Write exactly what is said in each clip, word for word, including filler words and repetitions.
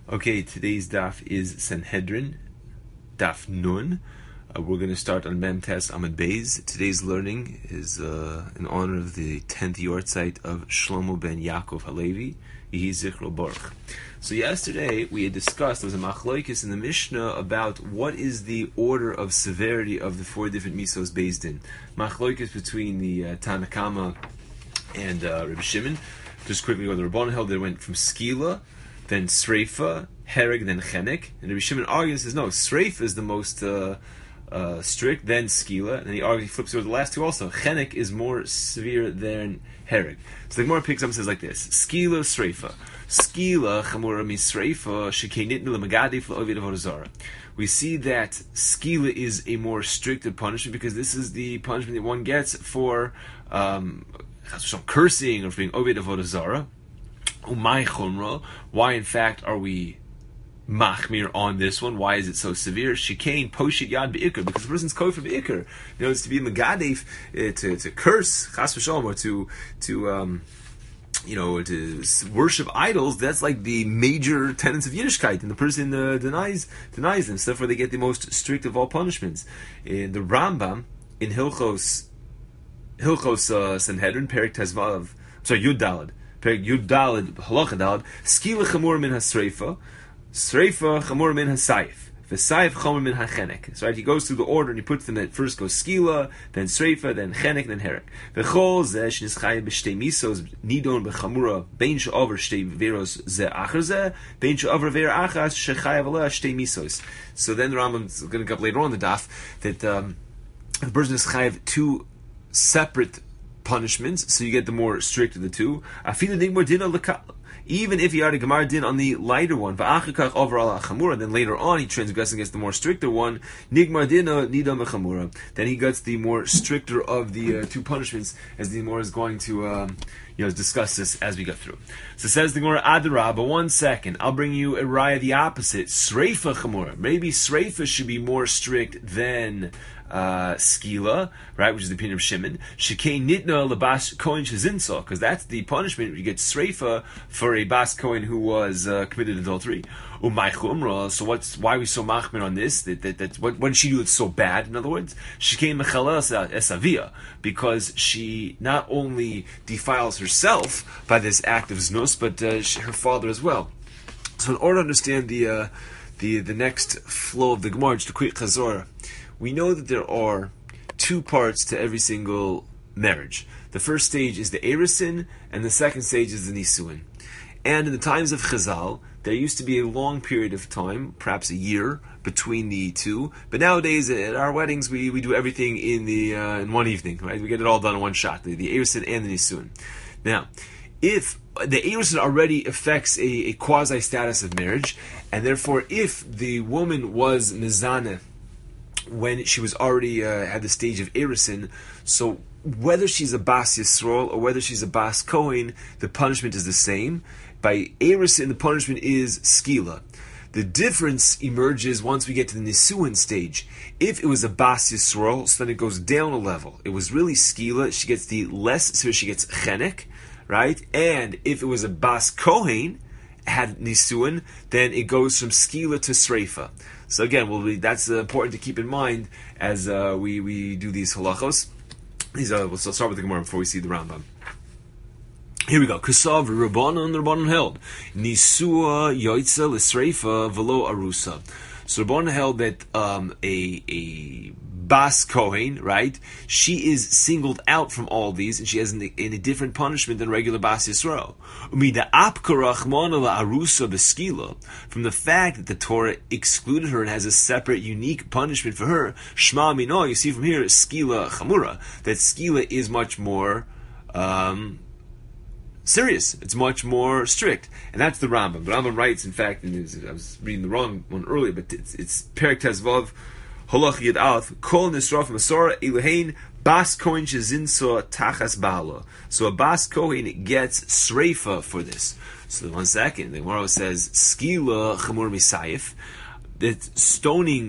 Okay, today's daf is Sanhedrin, daf Nun. Uh, we're going to start on Mem Tes Amud Beis. Today's learning is uh, in honor of the tenth yortzeit of Shlomo ben Yaakov Halevi, Yehi Zichro Baruch. So yesterday we had discussed, there was a machloikis in the Mishnah about what is the order of severity of the four different misos based in. Machloikis between the uh, Tanakama and uh, Reb Shimon. Just quickly go to the Rabban held that it went from Skila, then Sreifa, Hereg, then Chenek. And Rabbi Shimon argues, says, no, Sreifa is the most uh, uh, strict, then Skila. And he argues, he flips over the last two also. Chenek is more severe than Hereg. So the Gemara picks up and says like this: Skila, Sreifa. Skila, Chamura mi Sreifa, Shekeinitnu leMagadif leOvid Avodah. We see that Skila is a more stricter punishment because this is the punishment that one gets for um, cursing or for being Ovid Avodah Zarah. Umay chumra. Why, in fact, are we machmir on this one? Why is it so severe? Shikain poshit yad beikar, because the person's kofar beikar. You know, it's to be megadef, uh, to to curse chas v'shalom, or to to um, you know, to worship idols. That's like the major tenets of Yiddishkeit, and the person uh, denies denies them. So therefore, they get the most strict of all punishments. In the Rambam in Hilchos Hilchos uh, Sanhedrin, Perek Tezvav, sorry, Yud Daled. Yud Daled, Halacha Daled, Skila Chamur min HaSreifa, Sreifa Chamur min HaSayif, V'Sayif Chamur min HaChenek. So right, he goes through the order and he puts them that first goes Skila, then Sreifa, then Chenek, then Herek. V'chol zeh shnischayim b'shtei misos nidon b'chamura bein she'over shtei veros zeh acher zeh, bein she'over ver achas shechayav aleh shtei misos. So then the Rambam is going to come later on in the daf that um, the person is chayav two separate punishments, so you get the more strict of the two. Even if he had a gemar din on the lighter one, then later on he transgresses against the more stricter one, then he gets the more stricter of the uh, two punishments, as the Gemara is going to um, you know, discuss this as we go through. So says the Gemara, Adarah, but one second, I'll bring you a raya the opposite. Sreifa chamura. Maybe Sreifa should be more strict than Uh, skila, right, which is the opinion of Shimon. Shekei nitna lebas kohen shezinsa, because that's the punishment you get sreifa for a bas kohen who was uh, committed adultery. Umay chumra. So what's why are we so machmir on this? That that, that what, what did she do that's so bad? In other words, shekei mechala esavia, because she not only defiles herself by this act of znus, but uh, she, her father as well. So in order to understand the uh, the the next flow of the Gemara, just a quick chazorah. We know that there are two parts to every single marriage. The first stage is the Erusin, and the second stage is the Nisuin. And in the times of Chazal, there used to be a long period of time, perhaps a year, between the two. But nowadays, at our weddings, we, we do everything in the uh, in one evening, right? We get it all done in one shot, the, the Erusin and the Nisuin. Now, if the Erusin already affects a, a quasi-status of marriage, and therefore if the woman was Mizaneh, when she was already uh, had the stage of Erusin, so whether she's a Bas Yisrael or whether she's a Bas Kohen, the punishment is the same. By Erusin, the punishment is Skila. The difference emerges once we get to the Nisuin stage. If it was a Bas Yisrael, so then it goes down a level. It was really Skila, she gets the less, so she gets Chenek, right? And if it was a Bas Kohen, had Nisuin, then it goes from Skila to Sreifa. So again, we'll be, that's uh, important to keep in mind as uh, we, we do these halachos. These are, we'll start with the Gemara before we see the Rambam. Here we go. Kusav Rabbanon, the Rabbanon held Nisua Yoitza L'Sreifa Velo Arusa. So Rabbanon held that um, a a Bas Kohen, right? She is singled out from all these, and she has an, in a different punishment than regular Bas Yisrael. From the fact that the Torah excluded her and has a separate, unique punishment for her, Shma Mino, you see from here, Skila Chamura, that Skila is much more um, serious. It's much more strict, and that's the Rambam. The Rambam writes, in fact, and I was reading the wrong one earlier, but it's, it's Perek Tezvav. Halach Yid Alf, Kol Nisraf Masora Elohein Bas Kohen Shezinso Tachas Bala. So a Bas Kohen gets Sreifa for this. So one second, the Gemara says Skila Chamur Misayif, that stoning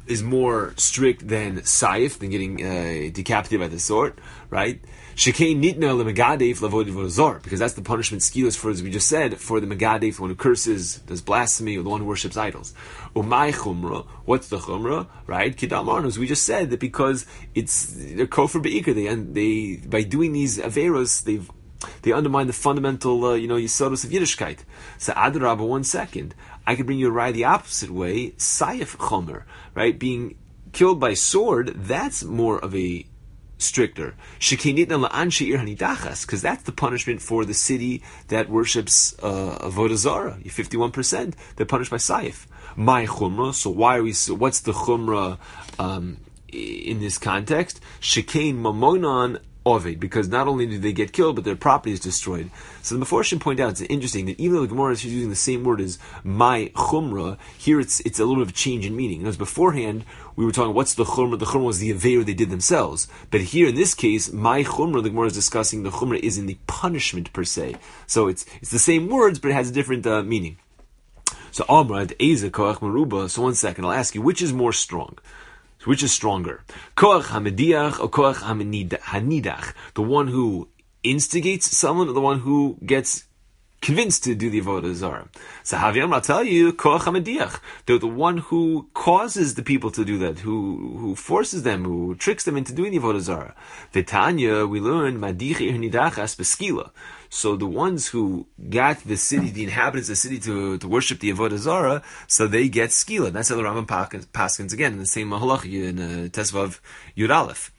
is more strict than Saif, than getting uh, decapitated by the sword, right? Shekain nitna lemegadef lavod v'zor, because that's the punishment skilas for, as we just said, for the megadef, the one who curses, does blasphemy, or the one who worships idols. Umay chumra, what's the chumra, right? Kidamar, as we just said, that because it's they're kofar beikar, they they by doing these averos, they've they undermine the fundamental, uh, you know, yisodos of Yiddishkeit. So adarabba, one second, I could bring you a raya the opposite way, sayif chomer, right? Being killed by sword, that's more of a stricter. Because that's the punishment for the city that worships uh, Avodah Zarah. You fifty-one percent, they're punished by sayif. My chumrah, so why are we, so what's the chumrah um, in this context? Shekain mamonon Ovid, because not only do they get killed, but their property is destroyed. So the Meforshim point out, it's interesting that even though the Gemara is using the same word as my chumrah, here it's it's a little bit of a change in meaning. Because beforehand, we were talking, what's the chumrah? The chumrah was the aveir they did themselves. But here, in this case, my chumrah, the Gemara is discussing, the chumrah is in the punishment per se. So it's it's the same words, but it has a different uh, meaning. So Amrad, Eza, Koach, Maruba, so one second, I'll ask you, which is more strong? Which is stronger? Koach hamediach or koach hanidach? The one who instigates someone or the one who gets convinced to do the avodah zarah? So Haviyam, I'll tell you, koach hamediach. They're the one who causes the people to do that, who who forces them, who tricks them into doing the avodah zarah. V'tanya, we learn, madichi hanidachas beskila. So the ones who got the city, the inhabitants of the city to, to worship the Avodah Zarah, so they get skila. That's how the Rambam paskins again in the same Mahalach in uh, Tesvav Yud Aleph.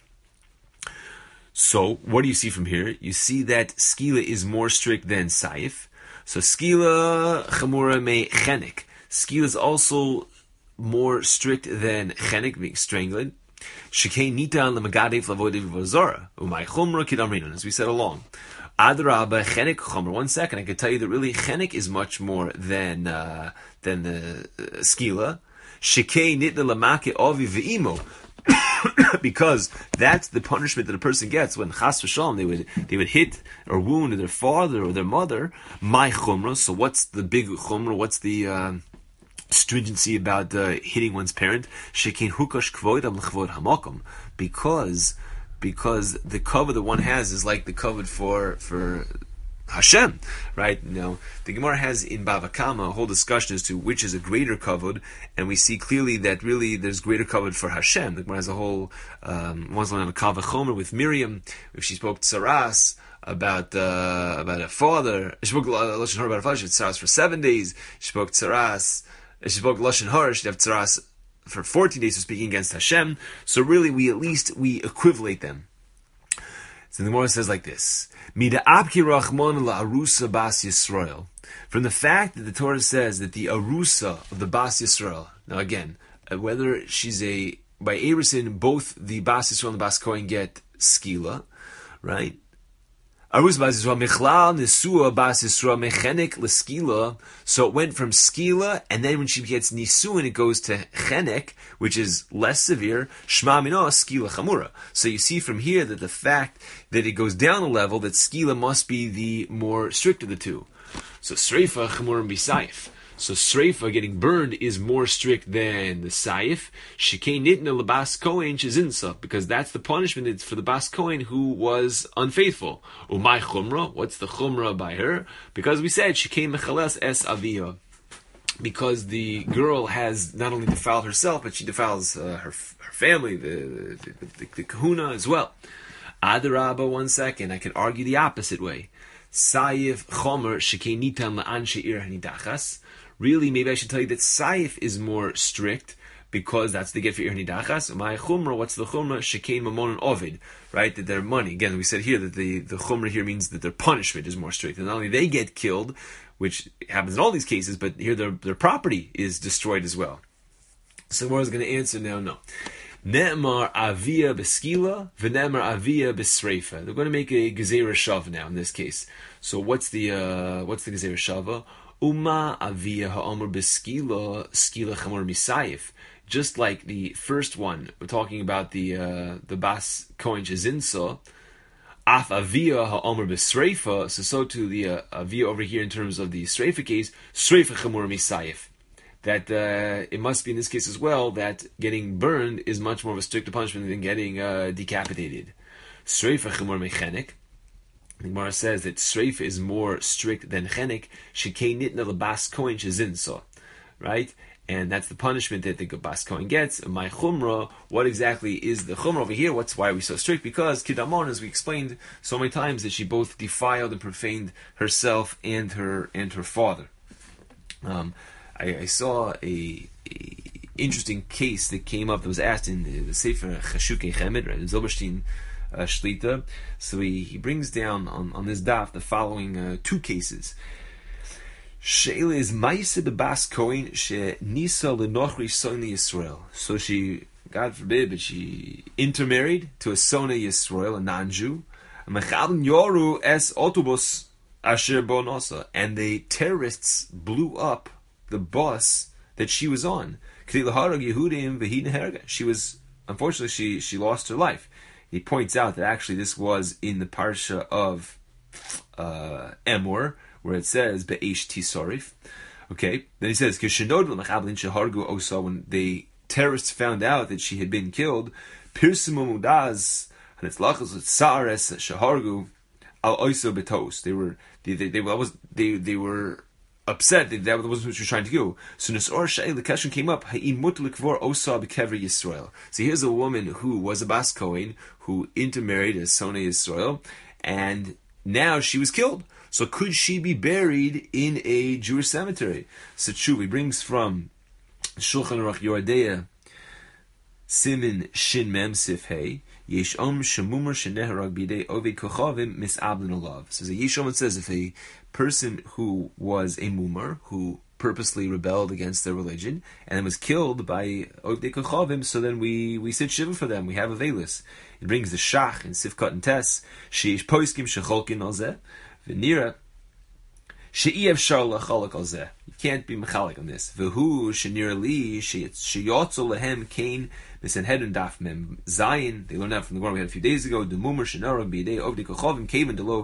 So what do you see from here? You see that skila is more strict than saif. So skila chamura me chenek. Skila is also more strict than chenek, being strangled. Shekei nitan lemagadev lavodev v'zara umay chumra kidamrinan, as we said along. Adraba chenek chomer. One second, I can tell you that really chenek is much more than uh, than the uh, skila. Shekei nitna lamake avi ve'imo, because that's the punishment that a person gets when chas v'shalom they would they would hit or wound their father or their mother. My chumra. So what's the big chumra? What's the uh, stringency about uh, hitting one's parent? Shekein hukash kvoidam l'chvod hamakom, because. Because the cover that one has is like the cover for for Hashem, right? You know, the Gemara has in Bava Kama a whole discussion as to which is a greater kavod, and we see clearly that really there's greater kavod for Hashem. The Gemara has a whole um, one's on a Kava Chomer with Miriam, if she spoke tsaras about uh, about a father. She spoke lashon hara about a father. She had tsaras for seven days. She spoke tsaras. She spoke lashon hara. She'd have tsaras for fourteen days of speaking against Hashem. So really, we at least, we equivalate them. So the Gemara says like this, Mida abki rachman la'arusa bas Yisrael. From the fact that the Torah says that the arusa of the bas Yisrael, now again, whether she's a, by Erisin, both the bas Yisrael and the bas Kohen get skila, right? Arus bas Yisrael mechlal nisua bas Yisrael mechenek l'skila. So it went from skila, and then when she gets nisuin, it goes to chenek, which is less severe. Shma mino skila chamura. So you see from here that the fact that it goes down a level, that skila must be the more strict of the two. So sreifa chamura b'saif. So sreifa, getting burned, is more strict than the saif. Shekei nitna lebas kohen shezinsa, because that's the punishment for the bas kohen who was unfaithful. Umay chumra, what's the chumra by her? Because we said shekei mechales es aviyah, because the girl has not only defiled herself, but she defiles uh, her her family, the the, the, the kahuna as well. Adarabba, one second, I can argue the opposite way. Saif chomer shekei nitan la'an she'ir hanidachas. Really, maybe I should tell you that Saif is more strict, because that's the get for Ir Nidachas. My Chumra, what's the Chumra? Shekein Mamon and Ovid, right? That their money. Again, we said here that the, the Chumra here means that their punishment is more strict. And not only they get killed, which happens in all these cases, but here their, their property is destroyed as well. So Gemara is going to answer now, no. Ne'emar avia beskila, v'ne'emar avia besreifa. They're going to make a gezerah shav now in this case. So what's the uh, what's the gezerah shava? Uma avia ha'amur beskila, skila chamur misayif. Just like the first one, we're talking about the uh, the bas kohen shezinsa. Af avia ha'amur besreifa. So so to the uh, avia over here in terms of the sreifa case, sreifa chamur misayif. that uh, it must be in this case as well that getting burned is much more of a stricter punishment than getting uh, decapitated. Sreifa chumor mechenik. The Gemara says that Sreifa is more strict than chenik. Shekei nitna lebas kohen shezinsa, right? And that's the punishment that the Bas Kohen gets. My chumrah, what exactly is the chumrah over here? What's why are we so strict? Because Kidamon, as we explained so many times, that she both defiled and profaned herself and her and her father. Um, I, I saw a, a interesting case that came up that was asked in the, the Sefer Chashukei Chemed, right? Zilberstein uh, Shlita. So he, he brings down on, on this daf the following uh, two cases. Sheila is Maisa bebas Kohen she Nisa lenochri Sona Yisrael. So she, God forbid, but she intermarried to a Sona Yisrael, a non-Jew. Mechalin yoru es autobus asher bo nosa, and the terrorists blew up the bus that she was on. She was, unfortunately, she she lost her life. He points out that actually this was in the parsha of uh, Emor, where it says be'esh tisarif. Okay, then he says when the terrorists found out that she had been killed, pirsumu mudaz hanitzlachos tsares shahargu al oiso betos. They were they they they, was, they they were upset that that wasn't what she was trying to do. So Nesor Shai the question came up. Ha'imut likvor osa bekever Yisrael. So here's a woman who was a Bas Kohen who intermarried as Sona Yisrael, and now she was killed. So could she be buried in a Jewish cemetery? So Tshuva brings from Shulchan Aruch Yoredeya, Simin Shin Mem Sif Hey, Yesh Om Shemumar Sheneharag Bidei Ovei Kochavim Misabdin Olav. So the Yesh Om says if a person who was a mumar, who purposely rebelled against their religion, and was killed by Ovdei Kochavim, so then we, we sit shiva for them, we have a veilus. It brings the Shach in Sifkat and Tes, Sheish Poiskim Shecholkin Alzeh, Venira She'iev Sharla Chalak Alzeh. You can't be mechalik on this. Vehu Shenir Li Sheyotzo Lehem Kain Misenhedun Daf Mem Zayin. They learned that from the one we had a few days ago. The Mumar Shenarag Bidei Ovdei Kochavim Kaven Delo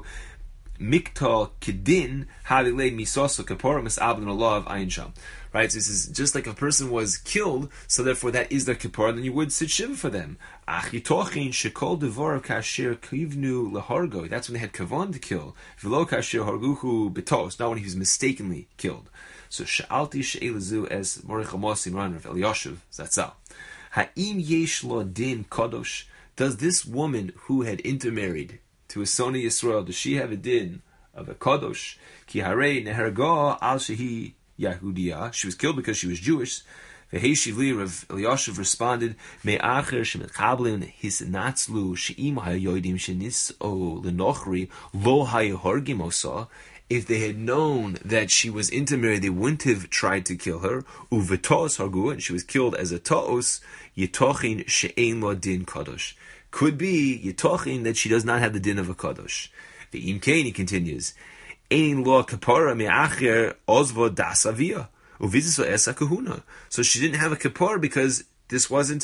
Miktal Kedin Havile Misoso Kapora Misablan Allah of Ayin Sham. Right, so this is just like a person was killed, so therefore that is their kippur, then you would sit shiva for them. Achitochin shekol devar kasher kivnu lehargo. That's when they had kavan to kill. V'lo kasher harguhu betos, not when he was mistakenly killed. So sha'alti she'elazu as morichamosim ran of Eliashiv Zatzal. Ha'im yesh lo din kadosh. Does this woman who had intermarried to a Sona Yisrael, does she have a din of a kadosh? Ki harei nehergo al shehi Yahudiya. She was killed because she was Jewish. Veheshivli Rav Eliashiv responded, Me'acher shemekablin hisnatzlu she'im hayodim shenis o lenochri lo hayahorgim osa. If they had known that she was intermarried, they wouldn't have tried to kill her. Uvetos hargu, and she was killed as a taos. Yitochin she'ein lo din kadosh. Could be yitochin that she does not have the din of a kadosh. The imkain, he continues, Ein lo kapara me'acher ozvo dasavia uviziso esa kahuna. So she didn't have a kapara because this wasn't.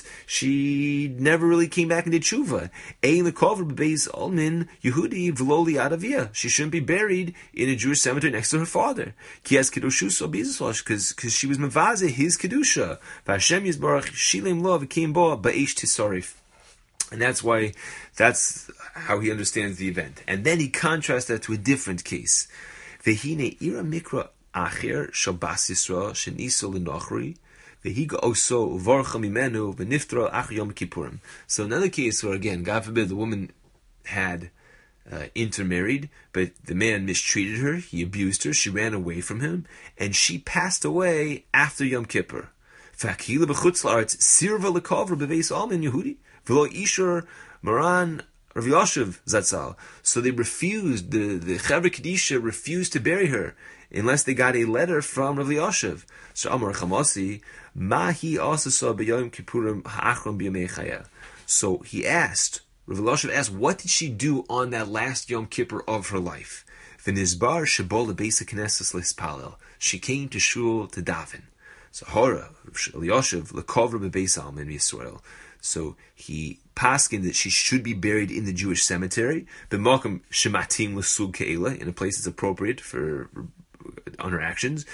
She never really came back and did tshuva. Ein lekover bebeis almin Yehudi v'lo liadavia. She shouldn't be buried in a Jewish cemetery next to her father. Kias kedushuso bizisosh, because because she was mavaze his kedusha. V'Hashem yizbarach shilem lo v'kim bo ba'esh tisarif. And that's why, that's how he understands the event. And then he contrasts that to a different case. Vehine ira mikra acher shabas Yisrael sheniso lenochri vehiga oso uvarcha mimenu v'niftra ach yom kippurim. So another case where, again, God forbid, the woman had uh, intermarried, but the man mistreated her, he abused her, she ran away from him, and she passed away after Yom Kippur. V'akila b'chutz la'aretz sirva l'kovra b'veis almin Yehudi. V'lo ishur Maran Rav Yashiv Zatzal. So they refused, the, the Chevra Kedisha refused to bury her unless they got a letter from Rav Yashiv. So Amar Chamasi, Mahi asasa b'yom kippurim ha'achron b'yomei chaya. So he asked, Rav Yashiv asked, what did she do on that last Yom Kippur of her life? V'nizbar shebol lebeisa knesses lispalel. She came to shul to daven. So Hora, Rav Yashiv, lekovra b'beis almin Yisrael. So he paskined that she should be buried in the Jewish cemetery, b'makom shematim l'sug ke'ela, in a place that's appropriate for on her actions.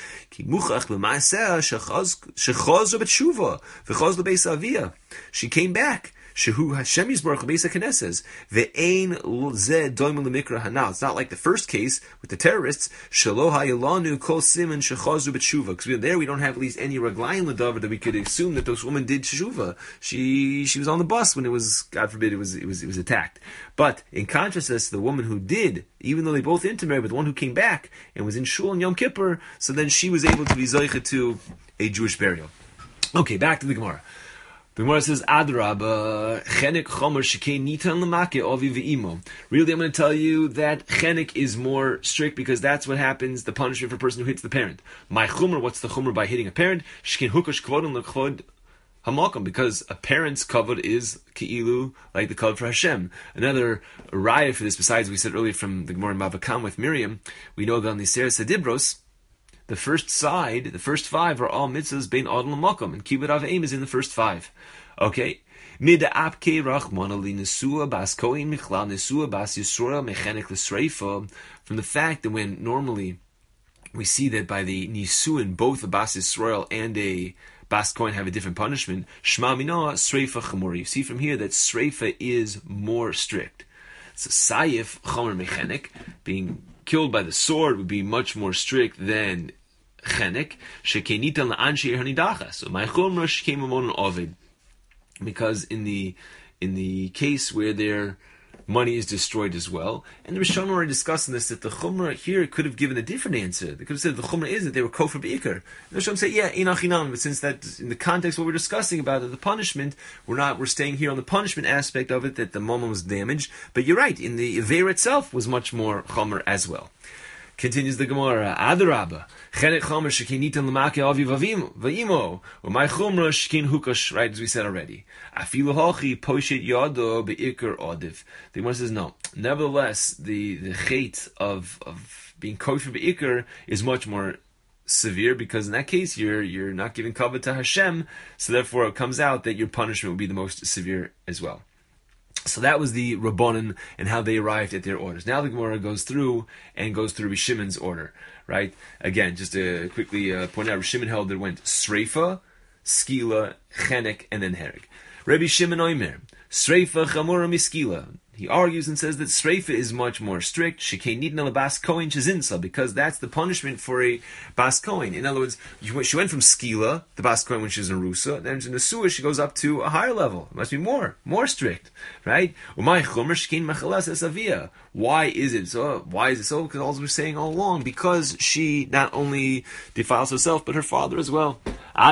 She came back. Shehu Hashem Yisborach Beisa Knesses. Ve'ein zeh doimel lemikra hanal. It's not like the first case with the terrorists. Shelo hayelanu kol siman shechazu b'tshuva. Because there we don't have at least any raglayim l'davar that we could assume that those women did tshuva. She she was on the bus when it was, God forbid, it was it was it was attacked. But in contrast to the woman who did, even though they both intermarried, but the one who came back and was in shul on Yom Kippur, so then she was able to be zoicha to a Jewish burial. Okay, back to the Gemara. The Gemara says, Adrab, chenek chomer shekei nitan lemake avi ve'imo. Really, I'm going to tell you that chenek is more strict because that's what happens, the punishment for a person who hits the parent. My chomer, what's the chomer by hitting a parent? Sheken hukash kvodon lekvod hamakom, because a parent's kavod is keilu, like the kavod for Hashem. Another raya for this, besides we said earlier from the Gemara in Bava Kama with Miriam, we know that on the Seres Hadibros, the first side, the first five are all mitzvahs bein adon l'makom, and kibbut av aim is in the first five. Okay, mid apke rachmana li nesua bas kohen michlal nesua bas yisrael mechenek l'sreifa. From the fact that when normally we see that by the nisuin both a bas Yisrael and a bas kohen have a different punishment, shma mina sreifa chamor. You see from here that sreifa is more strict. So sayif chomer mechenek, being killed by the sword, would be much more strict than chenek. Shekenitan la'anshei hanidachas. So my chumra shkem amon ovid, because in the in the case where their money is destroyed as well, and the Rishonim already discussing this, that the chumra here could have given a different answer. They could have said the chumra is that they were kofar b'ikar. The Rishonim say, yeah, inachinam, but since that in the context of what we're discussing about it, the punishment, we're not we're staying here on the punishment aspect of it, that the mama was damaged. But you're right, in the Aveir itself was much more chumra as well. Continues the Gemara, Adarabba, chenek chomer shekinitan lemake avi va'imo, u'may chumra shekin hukash, right, as we said already. Afilu hachi poshet yado be'ikar odiv. The Gemara says, no. Nevertheless, the, the chait of, of being kosher be'ikar is much more severe, because in that case, you're, you're not giving kavod to Hashem, so therefore it comes out that your punishment will be the most severe as well. So that was the Rabbanan and how they arrived at their orders. Now the Gemara goes through and goes through Rabbi Shimon's order, right? Again, just to quickly uh, point out, Rabbi Shimon held that it went Sreifa, Skila, Chenek, and then Hereg. Rabbi Shimon Oimer, Sreifa, Chamura, Miskila. He argues and says that Sreifa is much more strict, Shekei Nidna Bas Kohen Chezinsa, because that's the punishment for a Bas Kohen. In other words, she went from Skila, the Bas Kohen when she's in Rusa, then in the Suah she goes up to a higher level. It must be more, more strict, right? Umay Chomer Shkein Mechalas Esavia. Why is it so? Why is it so? Because all we're saying all along, because she not only defiles herself, but her father as well.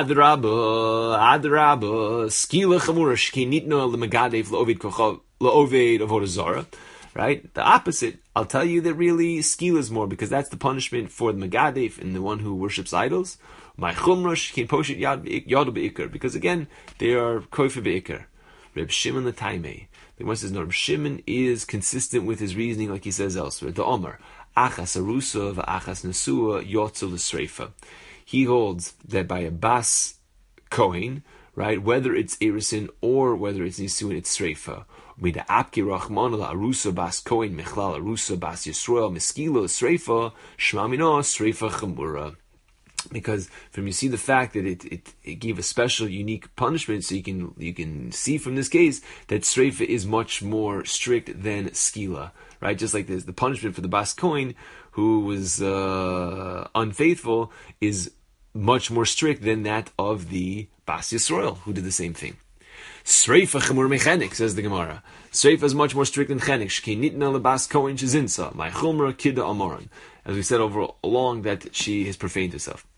Adraba, Adraba, Skila Chamura Shkein Nidna Lemagadev Lovid Kochav. La'oved avodah zara, right? The opposite. I'll tell you that really skila is more, because that's the punishment for the megadef and the one who worships idols. My chumrash can poshet yad beikar, because again they are koifer beikar. Reb Shimon the Taimei. The one says no. Reb Shimon is consistent with his reasoning, like he says elsewhere. The Omer achas arusa v'achas nesua yotzu l'sreifa. He holds that by a bas kohen, right, whether it's erisin or whether it's nisuin, it's sreifa. Mida apki rachman la arusa bas kohen mechlal arusa bas Yisrael meskila sreifa shmamino sreifa chamura. Because from you see the fact that it, it, it gave a special unique punishment, so you can you can see from this case that sreifa is much more strict than skila, right? Just like this, the punishment for the bas kohen who was uh, unfaithful is much more strict than that of the Bas Yisrael, who did the same thing. Sreifa chamur mechenik, says the Gemara. Sreifa is much more strict than chenik. Shkei nitna lebas kohen shezinsa. My chumra kida amoran. As we said over along, that she has profaned herself.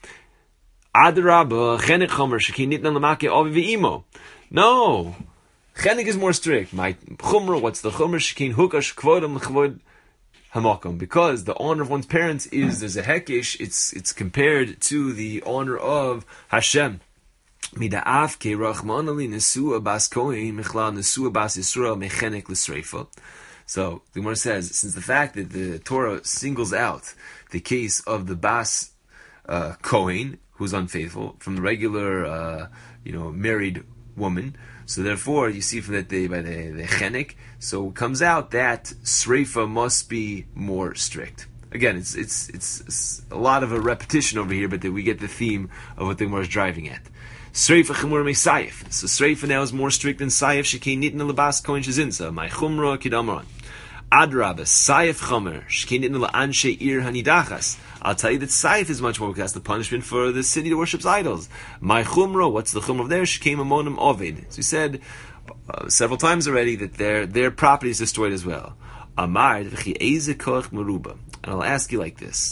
Adraba chenik chamur shkei nitna lemake avi ve'imo. No, chenik is more strict. My chumra, what's the chumra? Shkei hukash kvodam kvod hamakom, because the honor of one's parents is, there's a hekish, it's it's compared to the honor of Hashem. Mida'af ke rachmanali nesua bas kohen mechlal nesua bas Yisrael mechenek l'sreifa. So the Gemara says, since the fact that the Torah singles out the case of the bas uh, kohen who's unfaithful from the regular, uh, you know, married woman, so therefore you see from that they by the the chenek, so it comes out that sreifa must be more strict. again, it's, it's it's it's a lot of a repetition over here, but that we get the theme of what the Gemara is driving at. Sreifa chumur me sayif. So Sreifa now is more strict than sayif. Shekei nitna lebas kohen shezinsa. My chumra kidamron. Adraba sayif chomer. Shekei nitna le'anshe ir hanidachas. I'll tell you that sayif is much more because that's the punishment for the city that worships idols. My chumra, what's the chumra of there? Shekei mamonim ovid. So we said uh, several times already that their their property is destroyed as well. Amar v'chi eze koch meruba. And I'll ask you like this: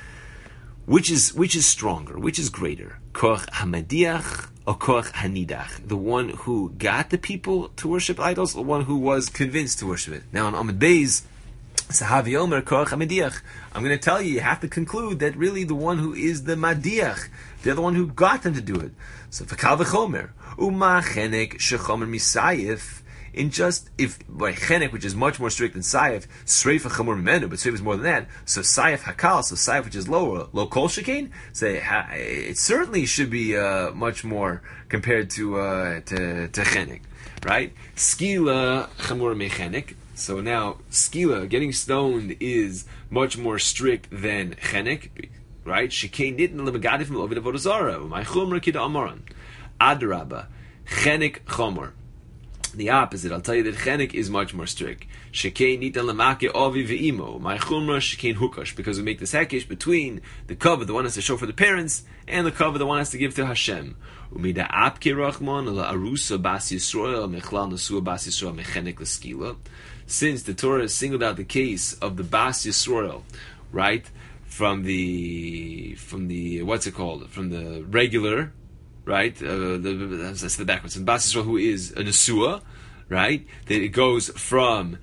Which is which is stronger? Which is greater? Koch hamadiach or koch hanidach? The one who got the people to worship idols, or the one who was convinced to worship it? Now on Amud Beis, Sahavi Omer koch hamadiach. I'm going to tell you, you have to conclude that really the one who is the madiach, they're the one who got them to do it. So v'kal v'chomer uma chenek shechomer misayif. In just, if, by chenek, which is much more strict than sayif, sreifa chamur mimenu, but sreifa is more than that, so sayif hakal, so sayif which is lower, lo kol shekain, say, it certainly should be uh, much more compared to, uh, to, to chenek, right? Skila chamur mechenek, so now, skila, getting stoned, is much more strict than chenek, right? Shekain nitn lemegadif from ovid avodah zarah, my chumra kida amaran. Adraba, chenek chamur. The opposite. I'll tell you that chenek is much more strict. Shekein nitan lemake avi ve'imo. My chumra shekein hukash, because we make this hekesh between the cover the one has to show for the parents and the cover the one has to give to Hashem. Umida apke rachman la arusa bas Yisrael mechlal nasua bas Yisrael mechenek l'skila. Since the Torah has singled out the case of the bas Yisrael, right, from the from the what's it called from the regular. Right, uh, the, that's the backwards. And Bas Yisrael, who is a Nesua, right? That it goes from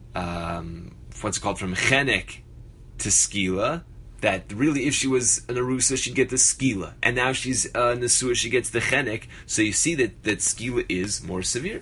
um, what's it called, from Chenek to Skila. That really, if she was an Arusa, she'd get the Skila, and now she's a Nesua, she gets the Chenek. So you see that that Skila is more severe.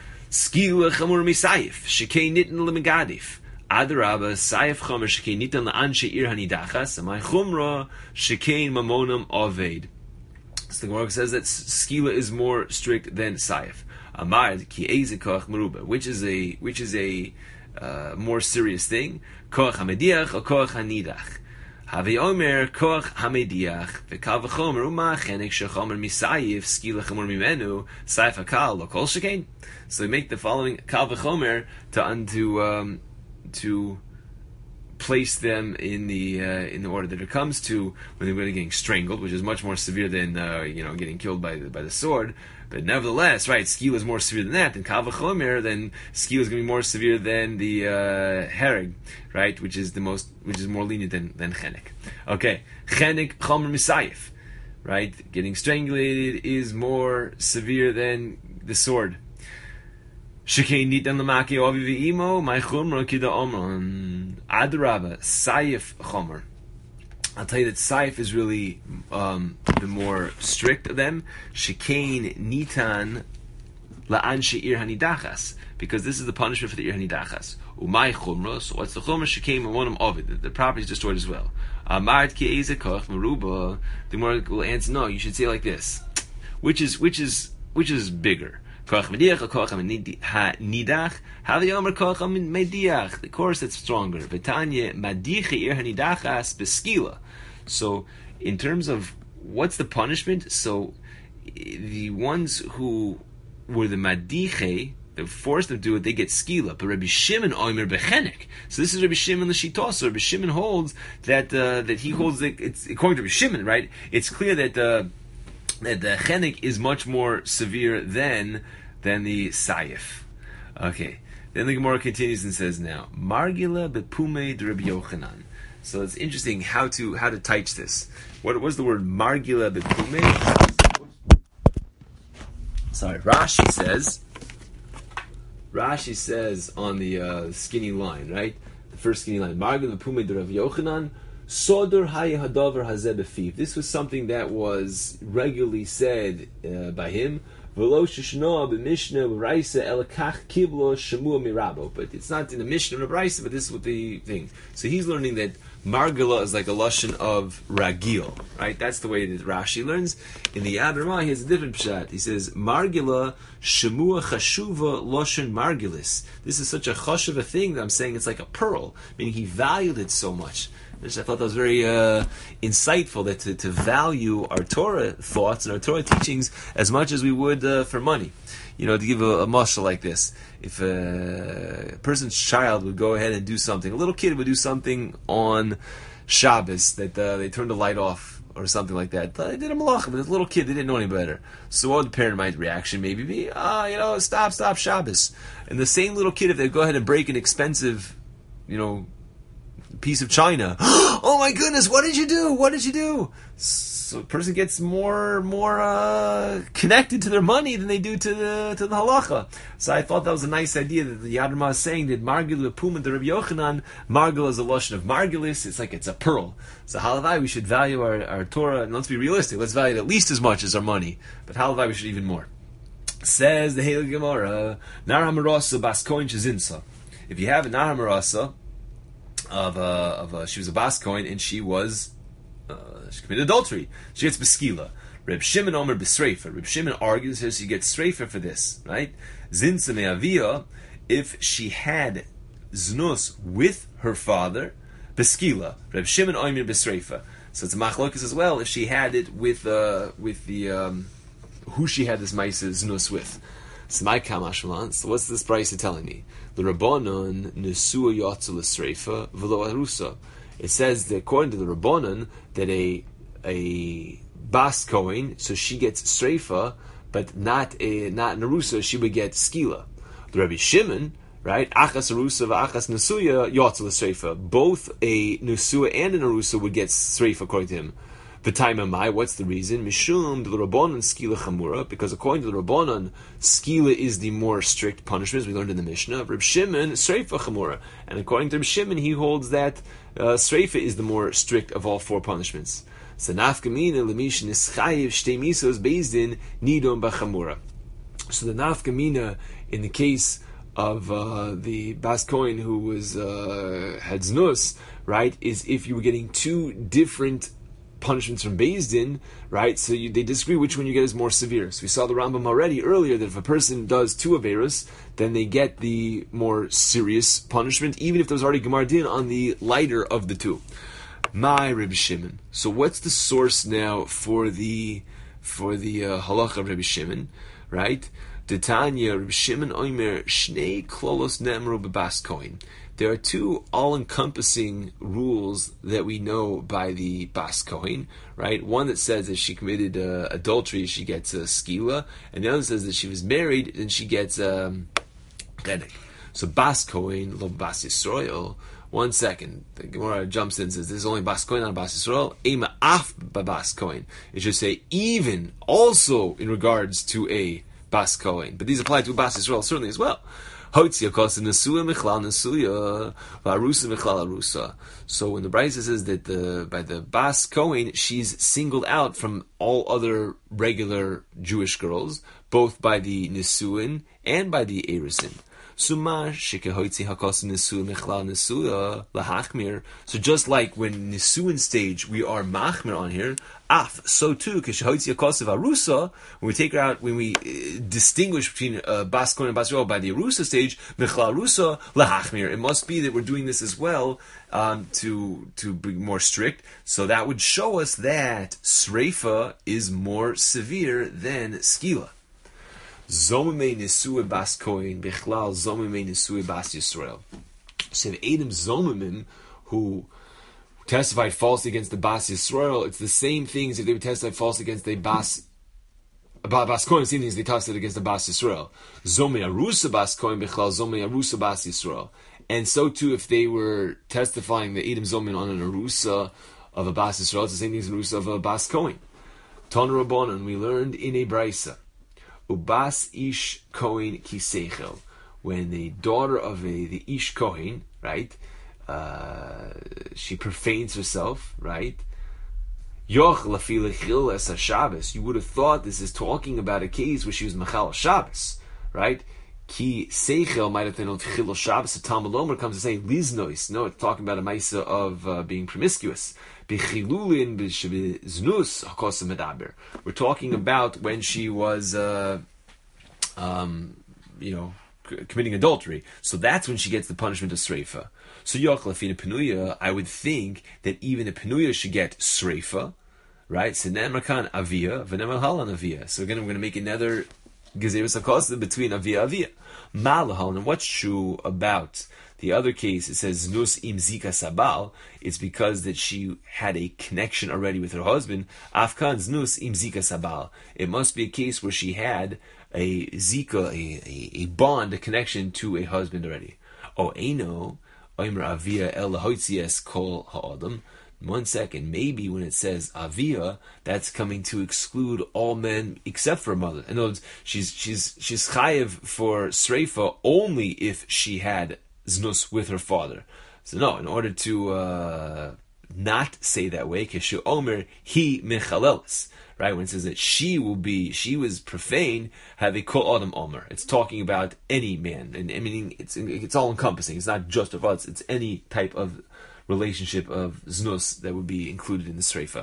Skila chamur misayif shekei nitn lemegadif. Adarabba sayif chamer shekei nitn le'anshe ir hanidachas. And my chumra shekei mamonam aved. So the Gemara says that skila is more strict than sayif. Amar ki eze koch meruba, which is a which is a uh, more serious thing. Koch hamediach or koch hanidach. Havi omer koch hamediach v'kal v'chomer uma chenek shechomer misayif skila chamur mimenu sayif hakal lo kol shekain. So they make the following kal v'chomer to unto um, to. place them in the uh, in the order that it comes to when they're really getting strangled, which is much more severe than uh, you know getting killed by the, by the sword. But nevertheless, right, skila is more severe than that. And kal v'chomer, then skila is going to be more severe than the uh, hereg, right, which is the most, which is more lenient than than chenek. Okay, chenek chomer misayif, right, getting strangulated is more severe than the sword. Shekei nitan lemaki avi ve'imo, my chumra kida omron. Adraba, sayif chomer. I'll tell you that sayif is really um, the more strict of them. Shekei nitan la'anshe ir hanidachas, because this is the punishment for the ir hanidachas. Umay chumra, so what's the chumra? Shekei mamonim avid. The, the property is destroyed as well. Amart ki eze koch meruba. The Gemara will answer, no, you should say it like this. Which is which is which is bigger? Koch mediach or koch hanidach? How the omer koch mediach? The course that's stronger. V'tanya madiche ir hanidachas beskila. So, in terms of what's the punishment, so the ones who were the madiche, that forced them to do it, they get skila. But Rabbi Shimon omer bechenek. So this is Rabbi Shimon l'shita. So Rabbi Shimon holds that uh, that he holds that it's according to Rabbi Shimon, right? It's clear that. Uh, that the chenek is much more severe than than the sayif. Okay. Then the Gemara continues and says now, Margila bepume de Rabbi Yochanan. So it's interesting how to how to teach this. What was the word Margila bepume? Sorry, Rashi says. Rashi says on the uh, skinny line, right? The first skinny line, Margila bepume de Rabbi Yochanan. Sodor hayahadavar hazeh befiv. This was something that was regularly said uh, by him. V'lo sheshnoa b'mishnah b'raisa elakach kiblo shemua mirabo. But it's not in the Mishnah or Braisa, but this is what the thing. So he's learning that Margila is like a lashon of ragil, right? That's the way that Rashi learns. In the Yad Ramah, he has a different pshat. He says Margila shemua chashuva lashon margilis. This is such a chashuva thing that I'm saying it's like a pearl, meaning he valued it so much. Which I thought that was very uh, insightful, that to, to value our Torah thoughts and our Torah teachings as much as we would uh, for money. You know, to give a, a mashal like this, if a person's child would go ahead and do something, a little kid would do something on Shabbos, that uh, they turned the light off or something like that. They did a malacha, but this little kid, they didn't know any better. So what would the parent mind's reaction maybe be? Ah, you know, stop, stop Shabbos. And the same little kid, if they go ahead and break an expensive, you know, piece of china, oh my goodness, what did you do? What did you do? So a person gets more more uh, connected to their money than they do to the to the halacha. So I thought that was a nice idea that the Yad Ramah is saying that Margil Pum and the Rabbi Yochanan, Margil is a lotion of Margilis. It's like it's a pearl. So halavai, we should value our, our Torah, and let's be realistic. Let's value it at least as much as our money. But halavai, we should even more. Says the Heilig Gemara, Nar Hamarasa Bas Kohen Shezinsa. If you have a Nar Hamarasa of a, of a, she was a Bas Kohen and she was Uh, she committed adultery. She gets beskila. Reb Shimon Omer b'sreifa. Reb Shimon argues here she gets streifa for this, right? Zinsa me'avia, if she had znus with her father, beskila. Reb Shimon Omer b'sreifa. So it's a machlokas as well. If she had it with uh, with the um, who she had this ma'isa znus with. So my kamashmalan. So what's this price telling me? The Rabbanon nesua yotzel l'sreifa v'lo arusa. It says that according to the Rabbanon that a a Bas Kohen, so she gets Sreifa, but not a not Narusa, she would get Skila. The Rabbi Shimon, right? Achas Arusa v'Achas Nasuya Yotzel Sreifa. Both a Nusua and a Narusa would get Sreifa according to him. V'taima mai, what's the reason? Mishum the Rabbanon Skila Chamura, because according to the Rabbanon, Skila is the more strict punishment, as we learned in the Mishnah. Reb Shimon Sreifa Chamura, and according to Reb Shimon, he holds that uh, Sreifa is the more strict of all four punishments. So nafkamina lemishin ischayiv shtei misos bezdin nidon b'chamura. So the nafkamina in the case of uh, the Bas Kohen who was uh, had znus, right, is if you were getting two different punishments from Beis Din, right? So you, they disagree which one you get is more severe. So we saw the Rambam already earlier that if a person does two Averos, then they get the more serious punishment, even if there's already Gemar Din on the lighter of the two. My Rabbi Shimon. So what's the source now for the for the uh, halacha of Rabbi Shimon, right? Tanya Rabbi Shimon Omer Shnei Klolos Nemru B'Bas Kohen. There are two all-encompassing rules that we know by the Bas Kohen, right? One that says that she committed uh, adultery, she gets a uh, skila, and the other says that she was married, and she gets um, chedek. So Bas Kohen, lo Bas Yisrael. One second, the Gemara jumps in and says, this is only Bas Kohen, not Bas Yisrael. Ema af Bas Kohen. It should say even, also in regards to a Bas Kohen. But these apply to Bas Yisrael certainly as well. So when the Brisa says that the, by the Bas Kohen, she's singled out from all other regular Jewish girls, both by the Nisuin and by the Erisin. So just like when Nisuin stage we are machmer on here, af, so too, when we take her out, when we uh, distinguish between uh, Bas Kohen and Bas Yisrael by the Arusa stage, Mechla Arusa, lahachmir. It must be that we're doing this as well um, to to be more strict. So that would show us that Sreifa is more severe than Skila. Zomimei Nisue Bas Kohen, Bechlal Zomimei Nisue Bas Yisrael. So if Adam Zomimim, who testified falsely against the Bas Yisrael, it's the same things if they would testify falsely against the Bas Bas Kohen, same things they testified against the Bas Yisrael. Zomei Arusa Bas Kohen, Bechlal Zomei Arusa Bas Yisrael. And so too if they were testifying the Adam Zomim on an Arusa of a Bas Yisrael, it's the same things an Arusa of a Bas Kohen. Ton Rabbanon, we learned in a Brisa, Ubas Ish Kohen Kisechel, when the daughter of a, the Ish Kohen, right, uh, she profanes herself, right? Yoch lafi lechil es Shabbos. You would have thought this is talking about a case where she was Machal Shabbos, right? Ki Seichel might have been Chil Shabbos. The Talmud Omer comes to say Liznois. No, it's talking about a Maisa of uh, being promiscuous. Bechilulin b'znus hakosa medaber. We're talking about when she was, uh, um, you know, committing adultery. So that's when she gets the punishment of sreifa. So Yochlafina Penuya, I would think that even a Penuya should get sreifa, right? So Nemarkan Avia, Venemal Halan Avia. So again, I'm going to make another Gezerus HaKosa between Avia Avia. Malahal, and what's true about the other case? It says Znus im Zika Sabal. It's because that she had a connection already with her husband. Afkan Znus im Zika Sabal. It must be a case where she had a Zika, a, a, a bond, a connection to a husband already. Oh, Eino, Oimer Avia El Hoitzies Kol Ha'adam. One second, maybe when it says Avia, that's coming to exclude all men except for a mother. In other words, she's she's she's chayev for sreifa only if she had znus with her father. So no, in order to uh, not say that way, Keshu Omer he mechalelis, right? When it says that she will be, she was profane, have a kol adam omer. It's talking about any man, and I mean it's it's all encompassing. It's not just of us; it's any type of relationship of znus that would be included in the sreifa.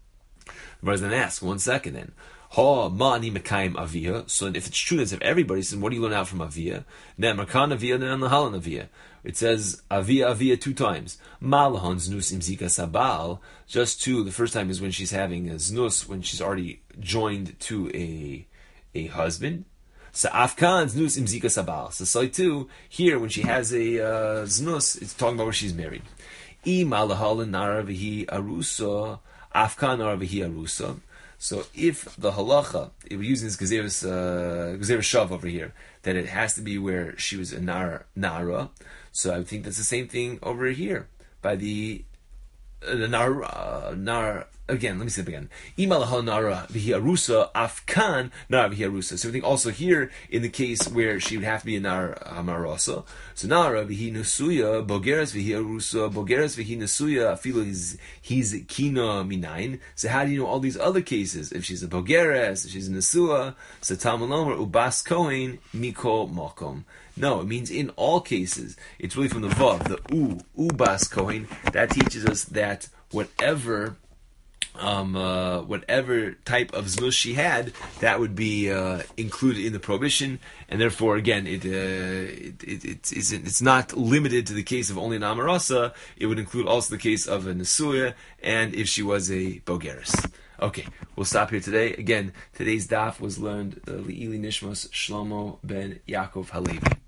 Rather than ask, one second then. Ha ma'ani mekayim avia. So if it's true that if everybody says, what do you learn out from avia? Ne'markan avia ne'anahalan avia. It says avia avia two times. Malahon znus im zika sabal. Just two. The first time is when she's having a znus, when she's already joined to a a husband. So afkan znus im zika sabal. So so too here when she has a uh, znus, it's talking about where she's married. I malahalan nara v'hi arusa, afkan nara v'hi arusa. So if the halacha, if we're using this gezeres uh, gezeres shav over here, that it has to be where she was a nar, nara, so I would think that's the same thing over here by the uh, the nar uh, nar. Again, let me say it again. Imalahal nara v'hi arusa, afkan nara v'hi arusa. So I think also here in the case where she would have to be a nar hamarasa. So nara v'hi nesuya, bogeres v'hi arusa, bogeres v'hi nesuya. Afilo he's he's kina minayin. So how do you know all these other cases? If she's a bogeres, if she's a nesua, so Talmud Omer ubas kohen mikol makom. No, it means in all cases. It's really from the vav, the u ubas kohen. That teaches us that whatever. Um, uh, whatever type of znus she had, that would be uh, included in the prohibition, and therefore, again, it, uh, it, it, it it's, it's not limited to the case of only an amarasa. It would include also the case of a nesuya, and if she was a bogeris. Okay, we'll stop here today. Again, today's daf was learned uh, Li'ili Nishmas Shlomo ben Yaakov Halevi.